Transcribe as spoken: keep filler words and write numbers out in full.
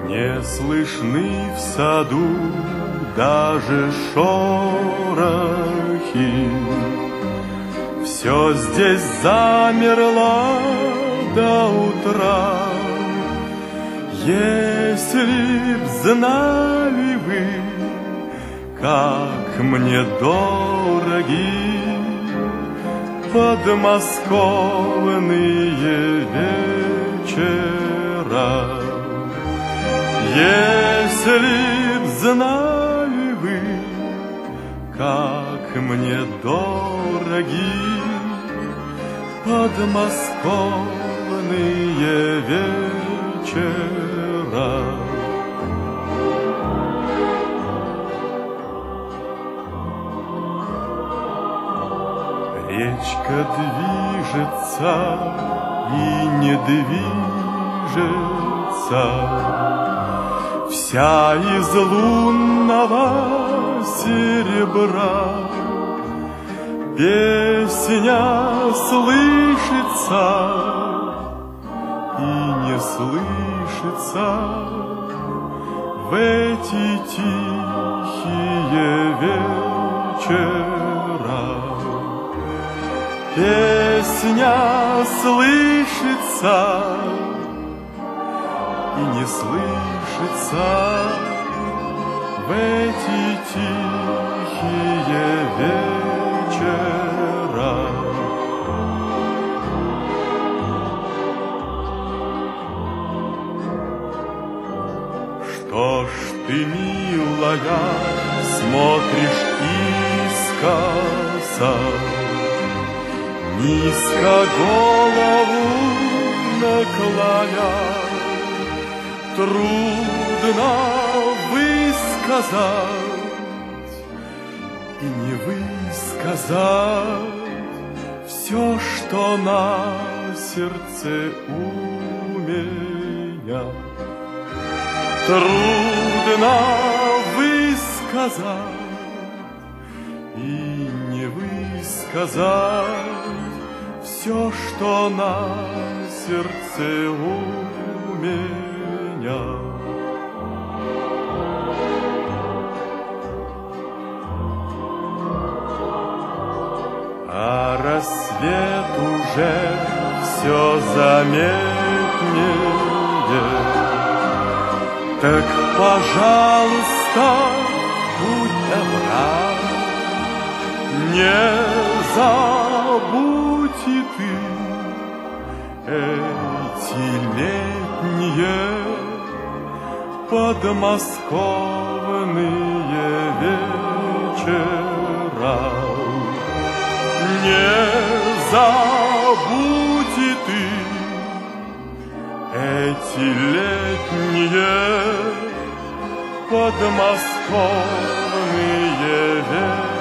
Не слышны в саду даже шорохи, все здесь замерло до утра. Если б знали вы, как мне дороги подмосковные вечера, если б знали вы, как мне дороги подмосковные вечера. Речка движется и не движется, вся из лунного серебра. Песня слышится и не слышится в эти тихие вечера. Песня слышится и не слышится в эти тихие вечера. Что ж ты, милая, смотришь искоса, низко голову наклоня? Трудно высказать и не высказать все, что на сердце у меня. Трудно высказать и не высказать все, что на сердце у меня. А рассвет уже все заметнее, так, пожалуйста, будь добра, не забудь и ты эти летние подмосковные вечера. Не забудь и ты эти летние подмосковные вечера.